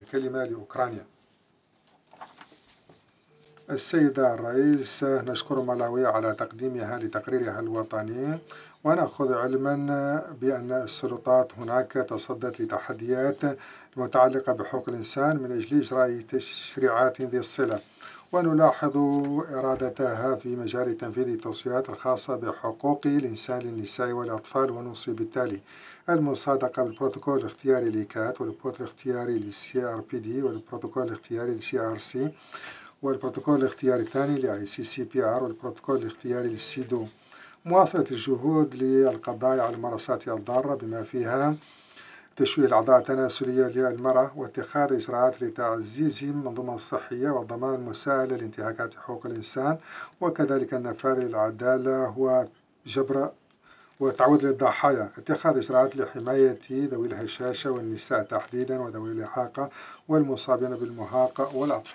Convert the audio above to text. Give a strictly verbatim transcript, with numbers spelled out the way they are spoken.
الكلمة لأوكرانيا. السيدة الرئيس، نشكر ملاوي على تقديمها لتقريرها الوطني، ونأخذ علما بأن السلطات هناك تصدت لتحديات متعلقة بحقوق الإنسان من أجل إجراء تشريعات ذي الصلة، ونلاحظ إرادتها في مجال تنفيذ التوصيات الخاصة بحقوق الإنسان للنساء والأطفال، ونوصي بالتالي المصادقة بالبروتوكول الاختياري لكات والبروتوكول الاختياري للسي آر بي دي والبروتوكول الاختياري للسي آر سي والبروتوكول الاختياري الثاني لآي سي سي بي آر والبروتوكول الاختياري للسيدو. مواصلة الجهود للقضاء على الممارسات الضارة بما فيها تشويه الأعضاء التناسلية للمرأة، واتخاذ إجراءات لتعزيز المنظومة الصحية وضمان المساءلة لانتهاكات حقوق الإنسان، وكذلك النفاذ للعدالة وجبر وتعويض للضحايا، اتخاذ إجراءات لحماية ذوي الهشاشة والنساء تحديدا وذوي الإعاقة والمصابين بالمعاقة والأطفال.